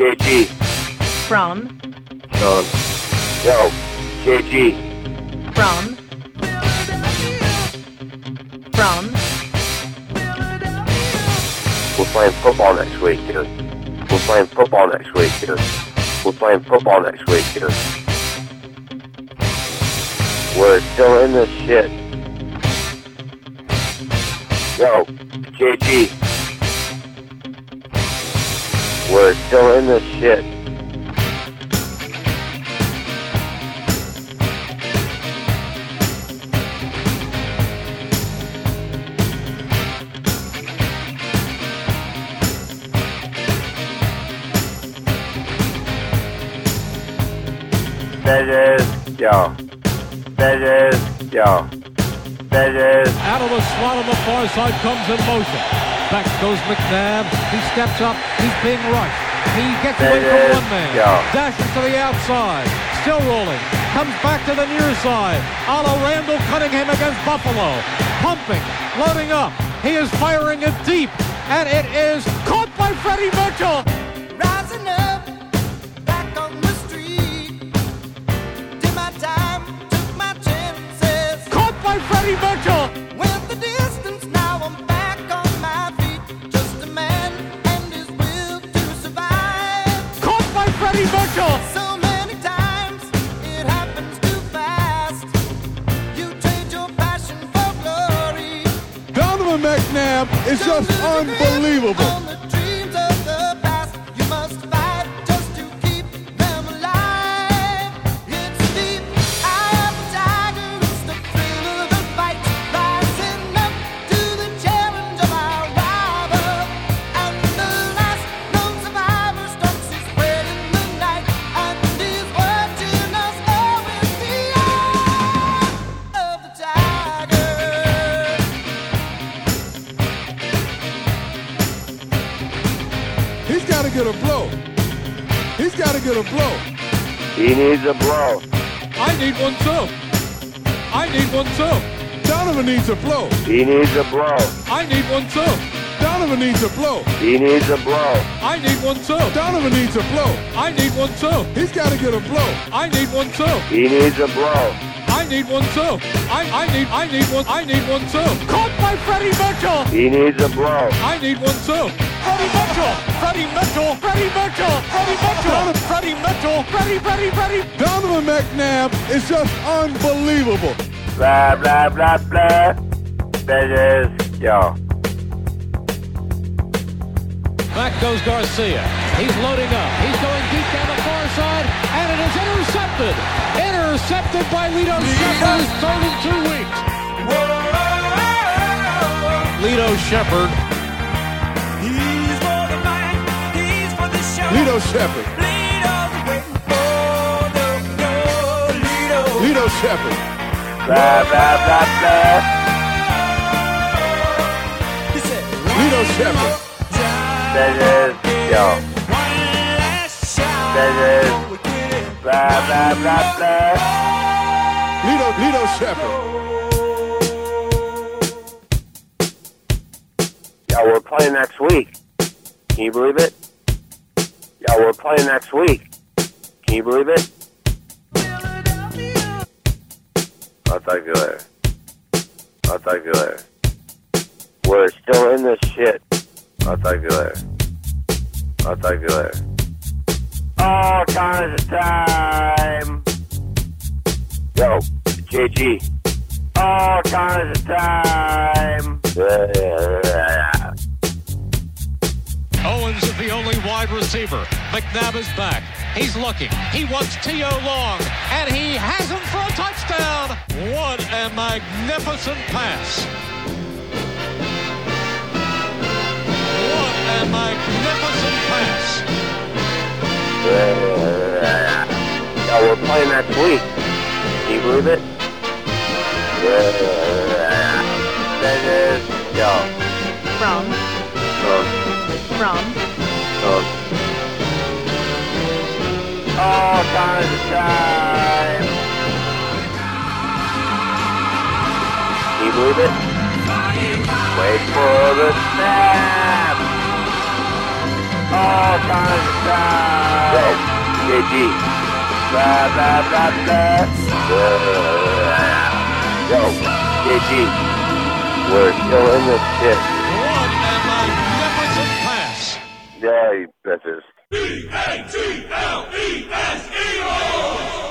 JG. From. Yo, JG. From. We're playing football next week, dude. We're playing football next week, dude. We're playing football next week, dude. We're still in this shit. Yo, JG. We're still in this shit. Out of the slot on the far side comes in motion. Back goes McNabb. He steps up. He's being rushed. He gets away from one man. Dashes to the outside. Still rolling. Comes back to the near side. A la Randall Cunningham against Buffalo. Pumping. Loading up. He is firing it deep. And it is caught by Freddie Mitchell. Rising up, back on the street. Did my time, took my chances. Caught by Freddie Mitchell. Went the distance, now I'm back on my feet. Just a man and his will to survive. Caught by Freddie Mitchell. So many times, it happens too fast. You trade your passion for glory. Donovan McNabb is just unbelievable. On the dreams of the past, you must fight just to keep them alive. It's deep, eye of the tiger, it's the thrill of the fight. Rising up to the challenge of our rival. And the last known survivor stalks his spread in the night. And is watching us all with the eye of the tiger. He's got to get a blow. He's got to get a blow. He needs a blow. I need one too. I need one too. Donovan needs a blow. He needs a blow. I need one too. Donovan needs a blow. He needs a blow. I need one too. Donovan needs a blow. I need one too. He's got to get a blow. I need one too. He needs a blow. I need one too. I need one too. Caught by Freddie Mitchell. He needs a blow. I need one too. Freddie Mitchell. Freddie Mitchell. Freddie Mitchell. Freddie Mitchell. Freddie Mitchell. Freddie. Donovan McNabb is just unbelievable. Blah, blah, blah, blah. That is, yo. Back goes Garcia. He's loading up. He's going deep down the far side, and it is intercepted. Intercepted by Lito Shepherd, his third in 2 weeks. Lito Shepherd. He's for the fight, he's for the show. Lito Shepherd. Lito Shepherd. Blah, blah, blah, blah. Lito Shepherd. That is, yo. That is, blah, blah, blah, blah. Lito Shepherd. Yeah, we're playing next week. Can you believe it? Yeah, we're playing next week. Can you believe it? I'll talk to you later. I'll talk to you later. We're still in this shit. I'll talk to you later. I'll talk to you later. All kinds of time. Yo, JG. All kinds of time. Owens is the only wide receiver. McNabb is back. He's looking. He wants T.O. Long, and he has him for a touchdown. What a magnificent pass. What a magnificent pass. Yeah, we're playing next week. Can you believe it? That is, yo. From. All kinds of time. Can you believe it? Wait for the snap. All Yo, KG. Blah, blah, blah, blah. Yo, KG. We're still in this shit. What a magnificent pass. Yeah, you bitches. B-A-T-L-E-S-E-O!